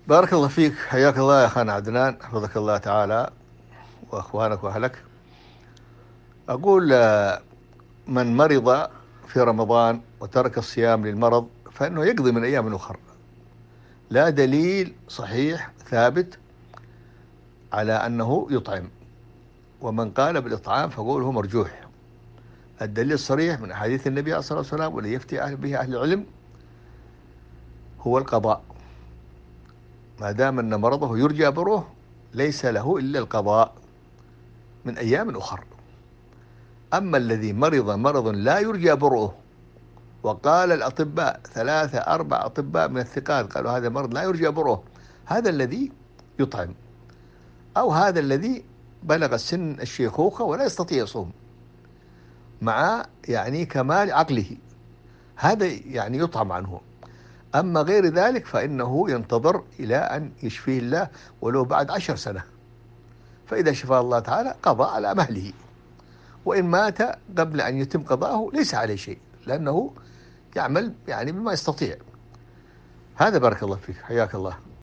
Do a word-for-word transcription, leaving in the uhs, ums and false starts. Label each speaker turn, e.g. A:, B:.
A: بارك الله فيك، حياك الله يا أخانا عدنان، حفظك الله تعالى وأخوانك وأهلك. أقول آه، من مرض في رمضان وترك الصيام للمرض فإنه يقضي من أيام أخرى. لا دليل صحيح ثابت على أنه يطعم، ومن قال بالإطعام فقول هو مرجوح. الدليل الصريح من أحاديث النبي عليه الصلاة والسلام والذي يفتي أهل به أهل العلم هو القضاء. ما دام أن مرضه يرجى بره ليس له إلا القضاء من أيام أخرى. أما الذي مرض مرض لا يرجى برؤه، وقال الأطباء ثلاثة أربع أطباء من الثقات قالوا هذا مرض لا يرجى برؤه، هذا الذي يطعم، أو هذا الذي بلغ سن الشيخوخة ولا يستطيع يصوم مع يعني كمال عقله، هذا يعني يطعم عنه. أما غير ذلك فإنه ينتظر إلى أن يشفيه الله ولو بعد عشر سنة، فإذا شفاه الله تعالى قضى على مهله، وإن مات قبل أن يتم قضاءه ليس عليه شيء، لأنه يعمل يعني بما يستطيع. هذا بارك الله فيك، حياك الله.